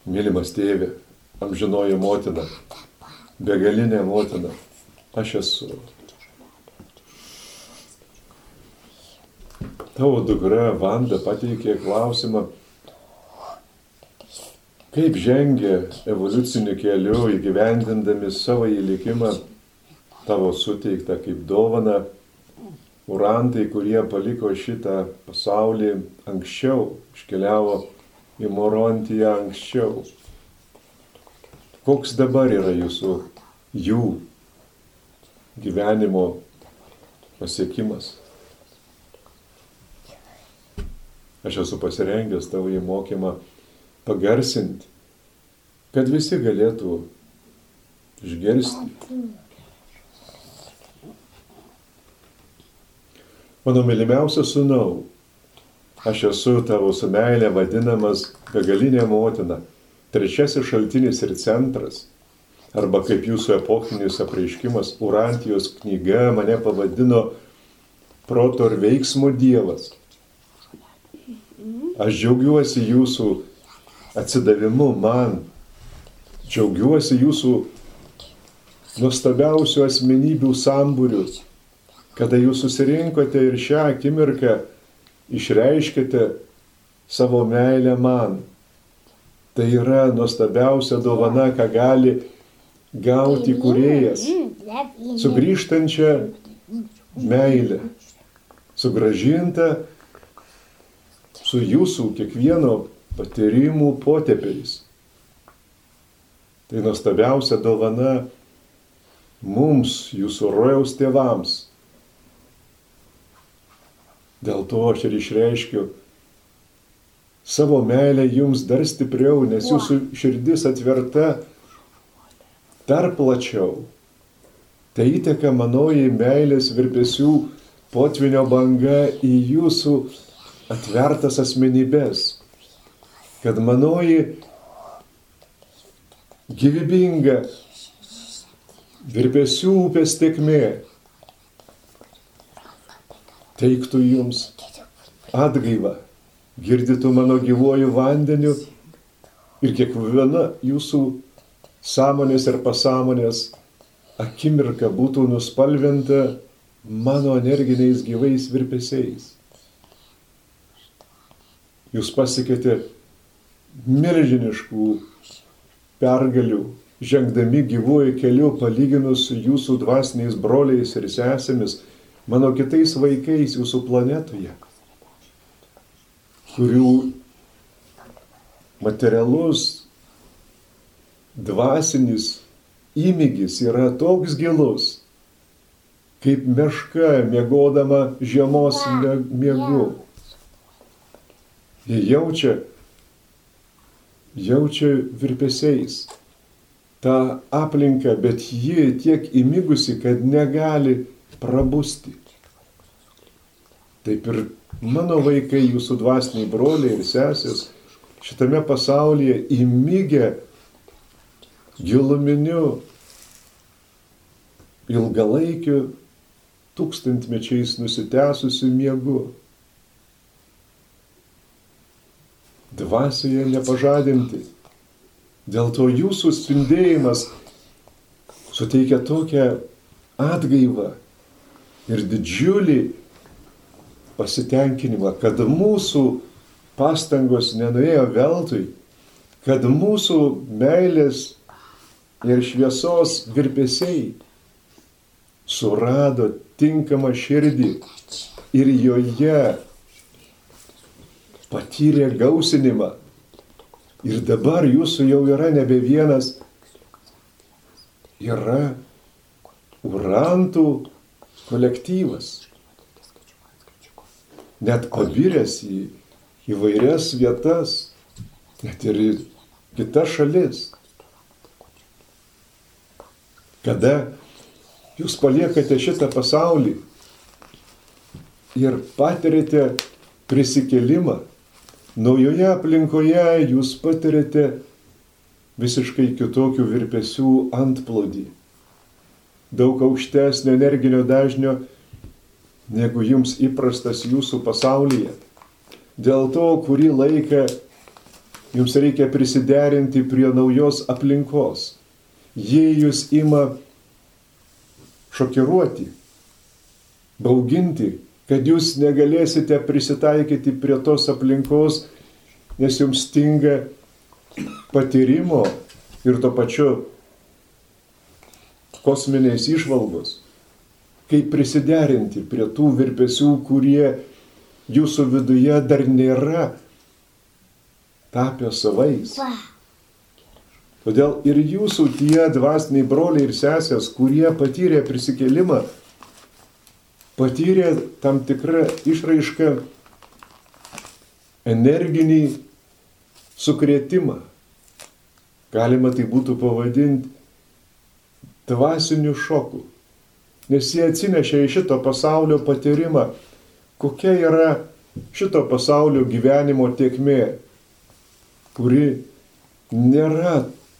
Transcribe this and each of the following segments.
Mylimas tėve, amžinoji motina, begalinė motina, aš esu. Tavo dukra Vanda pateikė klausimą, kaip žengia evoliuciniu keliu įgyvendindami savo įlikimą tavo suteiktą kaip dovaną urantai, kurie paliko šitą pasaulį anksčiau, iškeliavo į Morontiją anksčiau. Koks dabar yra jų gyvenimo pasiekimas? Aš esu pasirengęs tavo įmokymą pagarsinti, kad visi galėtų išgirsti. Mano mylimiausias sūnau, aš esu tavo su meile vadinamas begalinė motina, trečiasis šaltinis ir centras, arba kaip jūsų epochinis apreiškimas Urantijos knyga mane pavadino proto ir veiksmo dievas. Aš džiaugiuosi jūsų atsidavimu man, džiaugiuosi jūsų nuostabiausių asmenybių sambūriu, kada jūs susirinkote ir šią akimirką išreiškite savo meilę man. Tai yra nuostabiausia dovana, ką gali gauti kūrėjas, sugrįžtančią meilę, sugrąžintą su jūsų kiekvieno patyrimų potėpiais. Tai nuostabiausia dovana mums, jūsų rojaus tėvams. Dėl to aš ir išreiškiu savo meilę jums dar stipriau, nes jūsų širdis atverta dar plačiau. Tai įteka manoji meilės virpesių potvinio banga į jūsų atvertas asmenybės, kad manoji gyvybinga virpesių upės tėkmė teiktų jums atgaivą, girdytų mano gyvuoju vandeniu ir kiekviena jūsų sąmonės ir pasąmonės akimirka būtų nuspalvinta mano energiniais gyvais virpesiais. Jūs pasiekėte milžiniškų pergalių, žengdami gyvuoju keliu palyginus su jūsų dvasiniais broliais ir sesėmis, mano kitais vaikais jūsų planetoje, kurių materialus, dvasinis įmygis yra toks gilus, kaip meška miegodama žiemos miegu. Jie jaučia virpesiais tą aplinką, bet ji tiek įmigusi, kad negali prabusti. Taip ir mano vaikai, jūsų dvasiniai broliai ir sesės, šitame pasaulyje įmygę giluminiu, ilgalaikiu, tūkstantmečiais nusitęsusiu miegu. Dvasioje nepažadinti. Dėl to jūsų spindėjimas suteikia tokią atgaivą ir didžiulį pasitenkinimą, kad mūsų pastangos nenuėjo veltui, kad mūsų meilės ir šviesos virpesiai surado tinkamą širdį ir joje patyrė gausinimą. Ir dabar jūsų jau yra nebe vienas, yra urantų kolektyvas, net pabiręs į įvairias vietas, net ir į kitas šalis. Kada jūs paliekate šitą pasaulį ir patirite prisikėlimą, naujoje aplinkoje jūs patirite visiškai kitokių virpesių antplūdį, daug aukštesnio energinio dažnio, negu jums įprastas jūsų pasaulyje. Dėl to, kurį laiką jums reikia prisiderinti prie naujos aplinkos. Jie jūs ima šokiruoti, bauginti, kad jūs negalėsite prisitaikyti prie tos aplinkos, nes jums stinga patyrimo ir to pačiu kosminės įžvalgos. Kaip prisiderinti prie tų virpesių, kurie jūsų viduje dar nėra tapę savais. Todėl ir jūsų tie dvasiniai broliai ir sesės, kurie patyrė prisikėlimą, patyrė tam tikrą išraišką energinį sukrėtimą. Galima tai būtų pavadinti dvasiniu šoku. Nes jie atsinešė į šito pasaulio patyrimą, kokia yra šito pasaulio gyvenimo tėkmė, kuri nėra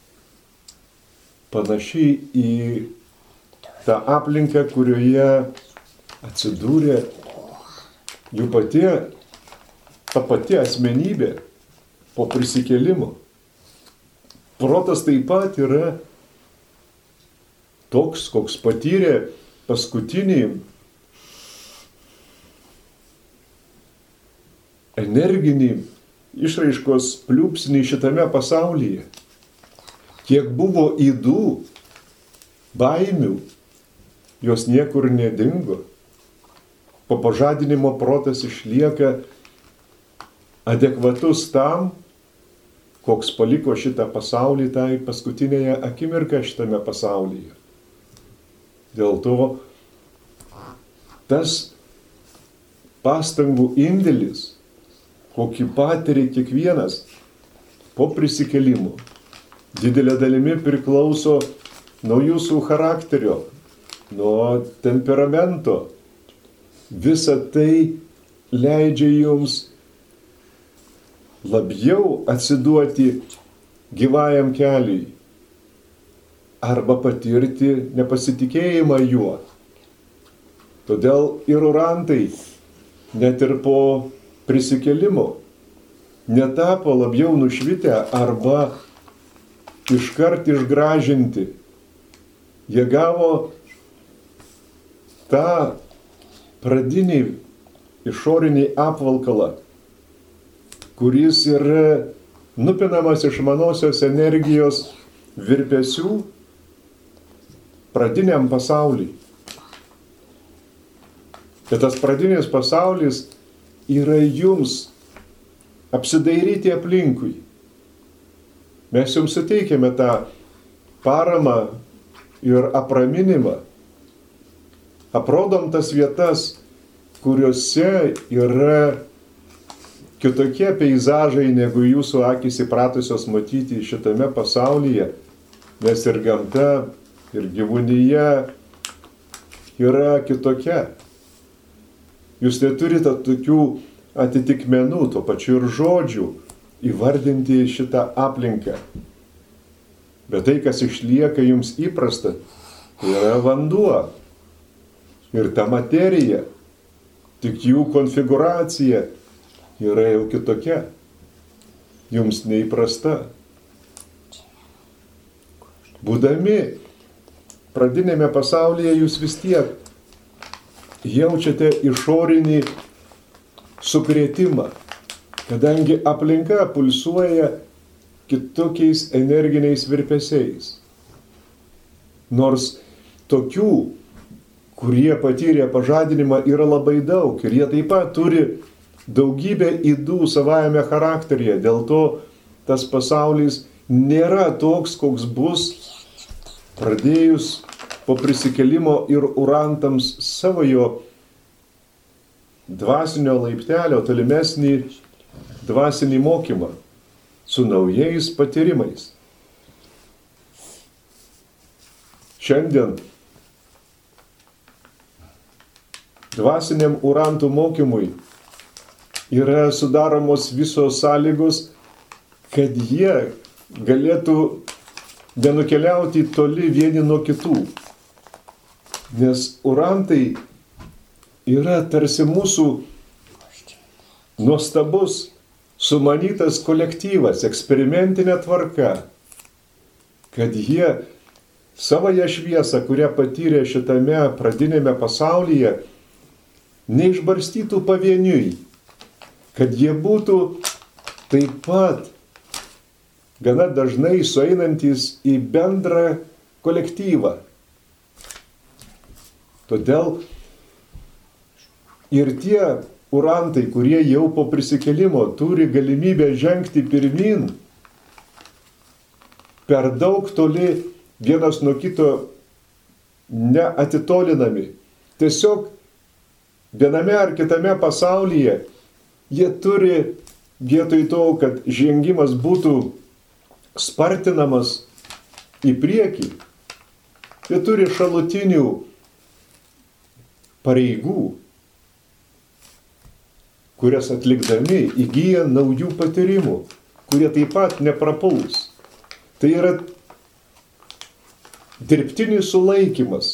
panašiai į tą aplinką, kurioje atsidūrė jų ta pati asmenybė po prisikėlimo. Protas taip pat yra toks, koks patyrė paskutinį energinį išraiškos pliūpsnį šitame pasaulyje. Kiek buvo ydų, baimių, jos niekur nedingo. Po pažadinimo protas išlieka adekvatus tam, koks paliko šitą pasaulį tai paskutinėje akimirką šitame pasaulyje. Dėl to tas pastangų indėlis, kokį patiria kiekvienas po prisikėlimo, didelė dalimi priklauso nuo jūsų charakterio, nuo temperamento. Visa tai leidžia jums labiau atsiduoti gyvajam keliui arba patirti nepasitikėjimą juo. Todėl ir orantai, net ir po prisikėlimo, netapo labiau nušvitę arba iškart išgražinti. Jie gavo tą pradinį išorinį apvalkalą, kuris yra nupinamas iš manosios energijos virpesių pradiniam pasauliui. Bet tas pradinis pasaulis yra jums apsidairyti aplinkui. Mes jums suteikėme tą paramą ir apraminimą. Aprodom tas vietas, kuriuose yra kitokie peizažai, negu jūsų akys įpratusios matyti šitame pasaulyje, nes ir gamta, ir gyvūnyje yra kitokia. Jūs neturite tokių atitikmenų, to pačiu ir žodžių, įvardinti šitą aplinką. Bet tai, kas išlieka jums įprasta, tai yra vanduo ir ta materija, tik jų konfigūracija yra jau kitokia, jums neįprasta. Būdami pradinėme pasaulyje, jūs vis tiek jaučiate išorinį sukrėtimą, kadangi aplinka pulsuoja kitokiais energiniais virpesiais. Nors tokių, kurie patyrė pažadinimą, yra labai daug ir jie taip pat turi daugybę ydų savajame charakteryje. Dėl to tas pasaulis nėra toks, koks bus pradėjus po prisikėlimo ir urantams savojo dvasinio laiptelio tolimesnį dvasinį mokymą su naujais patyrimais. Šiandien dvasiniam urantų mokymui yra sudaromos visos sąlygos, kad jie galėtų nenukeliauti toli vieni nuo kitų. Nes urantai yra tarsi mūsų nuostabus sumanytas kolektyvas, eksperimentinė tvarka, kad jie savąją šviesą, kurią patyrė šitame pradinėme pasaulyje, neišbarstytų pavieniui, kad jie būtų taip pat gana dažnai sueinantis į bendrą kolektyvą. Todėl ir tie urantai, kurie jau po prisikėlimo turi galimybę žengti pirmin, per daug toli vienas nuo kito neatitolinami. Tiesiog viename ar kitame pasaulyje jie turi vietoj to, kad žengimas būtų spartinamas į priekį, jie turi šalutinių pareigų, kurias atlikdami įgyja naujų patyrimų, kurie taip pat neprapuls. Tai yra dirbtinis sulaikymas,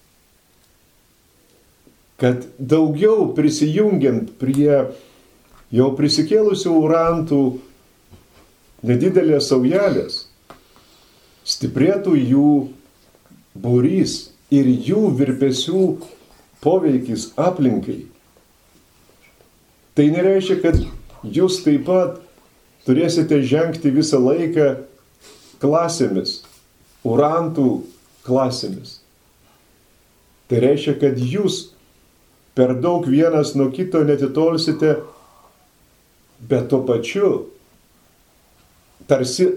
kad daugiau prisijungiant prie jau prisikėlusių urantų nedidelės saujelės, stiprėtų jų būrys ir jų virpesių poveikis aplinkai. Tai nereiškia, kad jūs taip pat turėsite žengti visą laiką klasėmis, urantų klasėmis. Tai reiškia, kad jūs per daug vienas nuo kito netitolsite, bet tuo pačiu tarsi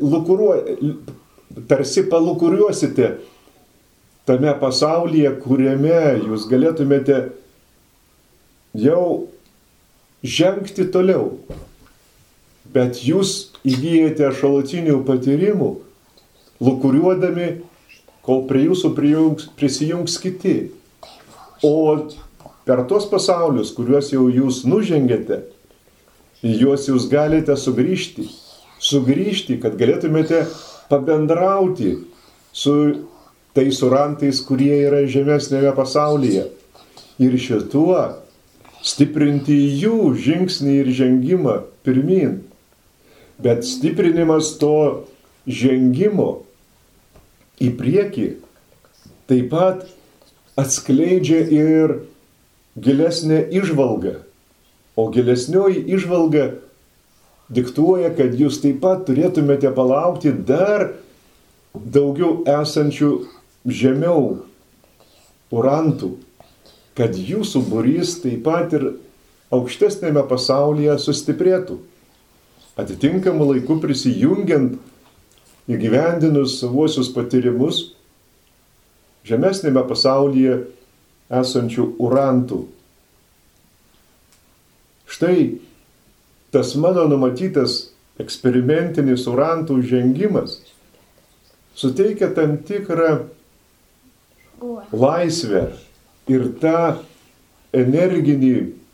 palukuriuosite tame pasaulyje, kuriame jūs galėtumėte jau žengti toliau. Bet jūs įgyjate šalutinių patyrimų, lukuriuodami, kol prie jūsų prisijungs kiti. O per tos pasaulius, kuriuos jau jūs nužengėte, į juos jūs galite sugrįžti, kad galėtumėte pabendrauti su tais urantais, kurie yra žemesnėme pasaulyje. Ir šituo stiprinti jų žingsnį ir žengimą pirmin. Bet stiprinimas to žengimo į priekį taip pat atskleidžia ir gilesnę įžvalgą. O gilesnioji įžvalga diktuoja, kad jūs taip pat turėtumėte palaukti dar daugiau esančių žemiau urantų, kad jūsų būrys taip pat ir aukštesnėme pasaulyje sustiprėtų. Atitinkamu laiku prisijungiant, įgyvendinus savuosius patyrimus žemesnėme pasaulyje esančių urantų. Štai tas mano numatytas eksperimentinis urantų žengimas suteikia tam tikrą laisvę ir tą energinį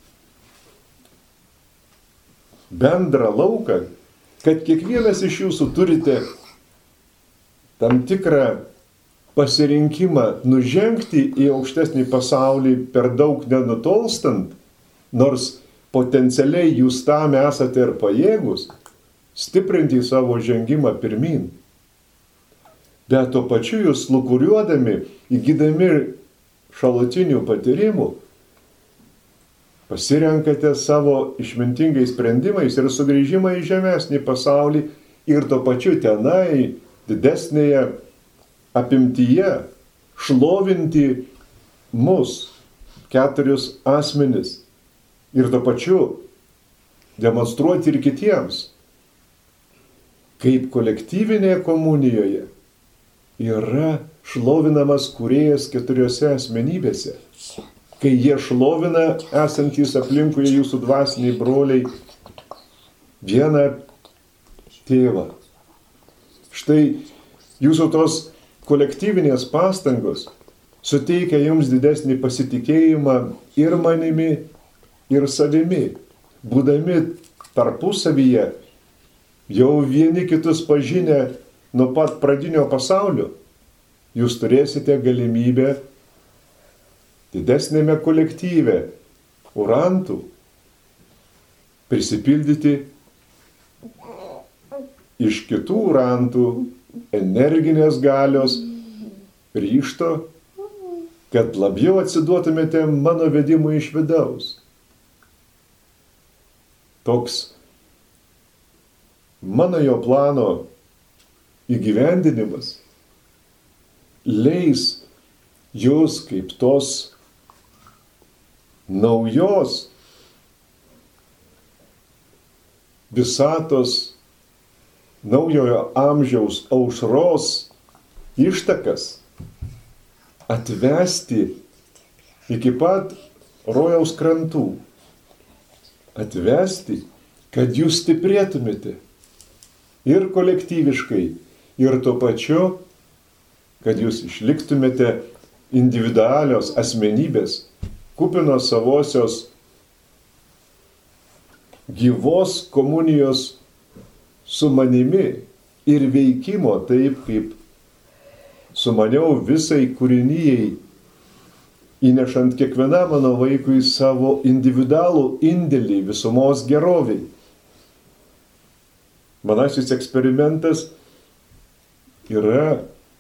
bendrą lauką, kad kiekvienas iš jūsų turite tam tikrą pasirinkimą nužengti į aukštesnį pasaulį per daug nenutolstant, nors potencialiai jūs tam esate ir pajėgus, stiprinti savo žengimą pirmin. Bet tuo pačiu jūs lukuriuodami, įgydami šalutinių patyrimų, pasirenkate savo išmintingais sprendimais ir sugrįžimą į žemesnį pasaulį ir tuo pačiu tenai didesnėje apimtyje šlovinti mus, 4 asmenis, ir tuo pačiu demonstruoti ir kitiems, kaip kolektyvinėje komunijoje yra šlovinamas kūrėjas 4 asmenybėse. Kai jie šlovina esantys aplinkui jūsų dvasiniai broliai vieną tėvą. Štai jūsų tos kolektyvinės pastangos suteikia jums didesnį pasitikėjimą ir manimi, ir savimi. Būdami tarpusavyje, jau vieni kitus pažinę nuo pat pradinio pasaulio, jūs turėsite galimybę didesnėme kolektyve urantų prisipildyti iš kitų rantų energinės galios, ryžto, kad labiau atsiduotumėte mano vedimui iš vidaus. Toks mano jo plano įgyvendinimas leis jūs kaip tos naujos visatos, naujojo amžiaus aušros ištakas atvesti iki pat rojaus krantų. Atvesti, kad jūs stiprėtumėte ir kolektyviškai, ir tuo pačiu, kad jūs išliktumėte individualios asmenybės, kupinos savosios gyvos komunijos su manimi ir veikimo taip, kaip sumaniau visai kūrinijai, įnešant kiekvienam mano vaikui savo individualų indėlį visumos geroviai. Manasis eksperimentas yra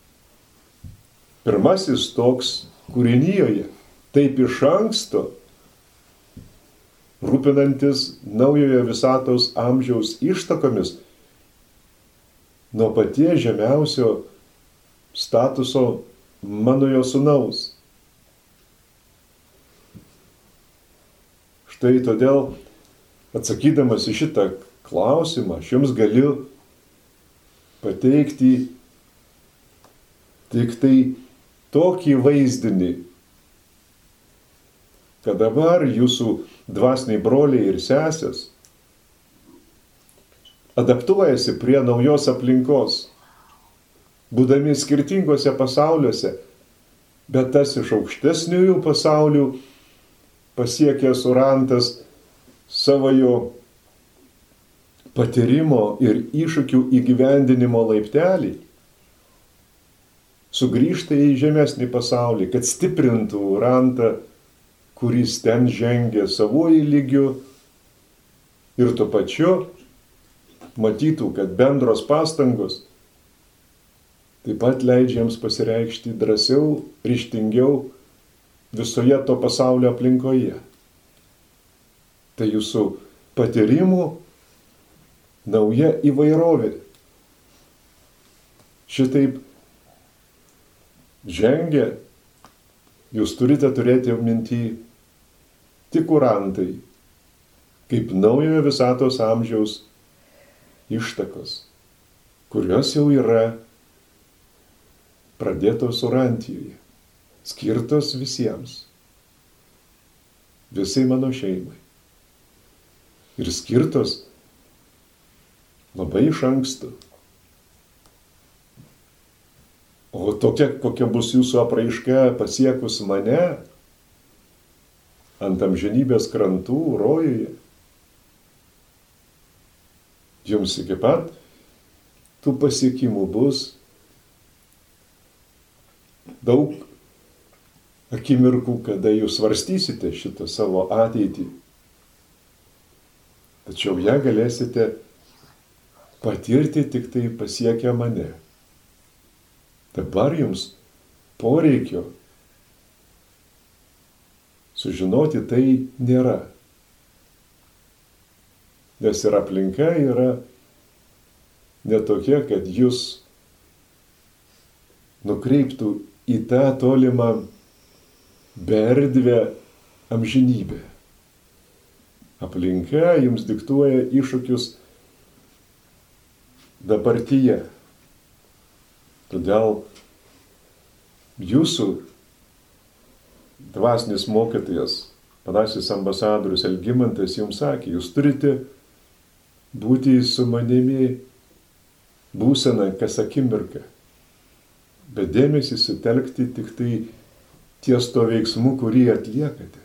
pirmasis toks kūrinijoje, taip iš anksto, rūpinantis naujojo visatos amžiaus ištakomis nuo paties žemiausio statuso manojo sūnaus. Štai todėl, atsakydamas į šitą klausimą, aš jums galiu pateikti tik tai tokį vaizdinį, kad dabar jūsų dvasiniai broliai ir sesės adaptuojasi prie naujos aplinkos, būdami skirtingose pasauliuose, bet tas iš aukštesniųjų pasaulių pasiekęs orantas savojo patyrimo ir iššūkių įgyvendinimo laiptelį, sugrįžta į žemesnį pasaulį, kad stiprintų orantą, kuris ten žengia savuoju lygiu ir tuo pačiu matytų, kad bendros pastangos taip pat leidžia jiems pasireikšti drąsiau, ryžtingiau visoje to pasaulio aplinkoje. Tai jūsų patyrimų nauja įvairovė. Šitaip žengia, jūs turite turėti minty tik kurantai, kaip naujojo visatos amžiaus ištakos, kurios jau yra pradėtos Orantijoje, skirtos visiems, visai mano šeimai. Ir skirtos labai iš anksto. O tokia, kokia bus jūsų apraiška pasiekus mane ant amžinybės krantų rojuje, jums iki pat tų pasiekimų bus daug akimirkų, kada jūs svarstysite šitą savo ateitį. Tačiau ją galėsite patirti tik tai pasiekę mane. Dabar jums poreikio sužinoti tai nėra. Nes ir aplinka yra netokia, kad jūs nukreiptų į tą tolimą beerdvę amžinybę. Aplinka jums diktuoja iššūkius dabartyje. Todėl jūsų dvasinis mokytojas, panašus ambasadorius Algimantas jums sakė, jūs turite būti su manimi būsena kas akimirką, bet dėmesį sutelkti tik tai ties to veiksmu, kurį atliekate.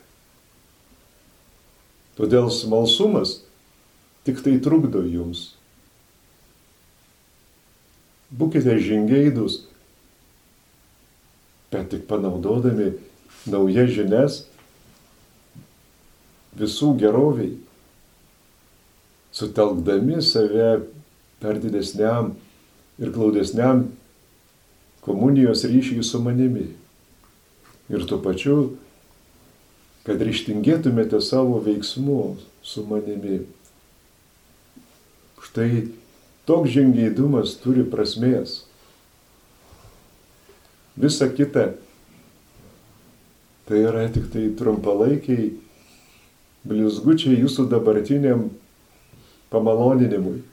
Todėl smalsumas tik tai trukdo jums. Būkite žingeidūs, bet tik panaudodami naujas žinias visų geroviai. sutelkdami save per didesniam ir glaudesniam komunijos ryšiai su manimi. Ir tuo pačiu, kad ryžtingėtumėte savo veiksmų su manimi. Štai toks žingeidumas turi prasmės. Visa kita tai yra tik tai trumpalaikiai blizgučiai jūsų dabartiniam pamaloninimui.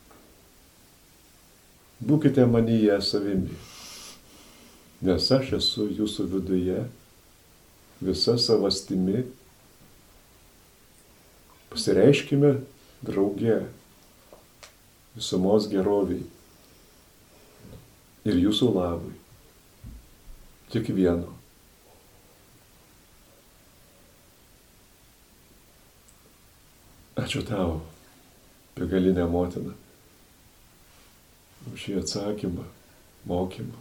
Būkite manyje savimi, nes aš esu jūsų viduje, visa savastimi. Pasireiškime drauge visumos geroviai ir jūsų labui. Kiekvieno. Ačiū tau, begalinė motina, už šį atsakymą, mokymą.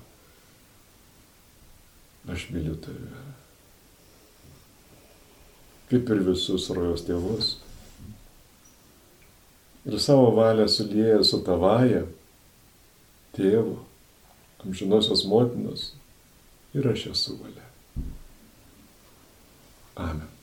Aš myliu tave. Kaip ir visus rojos tėvus. Ir savo valią sulieja su tavaja, tėvo, amžinosios motinos, ir aš esu valia. Amen.